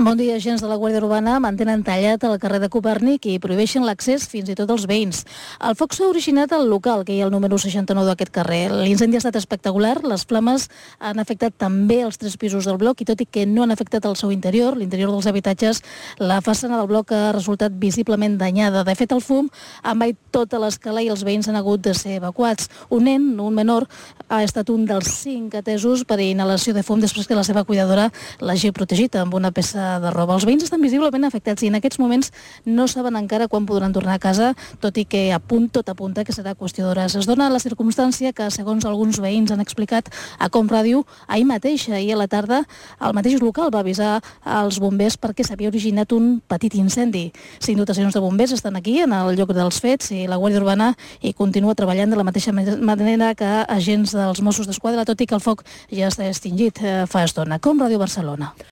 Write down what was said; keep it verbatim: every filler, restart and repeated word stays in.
Bon dia. Agents de la Guàrdia Urbana mantenen tallat el carrer de Copèrnic i prohibeixen l'accés fins i tot als veïns. El foc s'ha originat al local que hi ha al número seixanta-nou d'aquest carrer. L'incendi ha estat espectacular, les flames han afectat també els tres pisos del bloc i tot i que no han afectat el seu interior, l'interior dels habitatges, la façana del bloc ha resultat visiblement danyada. De fet, el fum ha envaït tota l'escala i els veïns han hagut de ser evacuats. Un nen, un menor, ha estat un dels cinc atesos per inhalació de fum després que la seva cuidadora l'hagi protegit amb una peça de roba. Els veïns estan visiblement afectats i en aquests moments no saben encara quan podran tornar a casa, tot i que a punt tot apunta que serà qüestió d'hores. Es dona la circumstància que, segons alguns veïns han explicat a Com Ràdio, ahir mateix, ahir a la tarda, el mateix local va avisar als bombers perquè s'havia originat un petit incendi. Cinc dotacions de bombers estan aquí, en el lloc dels fets, i la Guàrdia Urbana i continua treballant de la mateixa manera que agents dels Mossos d'Esquadra, tot i que el foc ja està extingit fa estona. Com Ràdio Barcelona.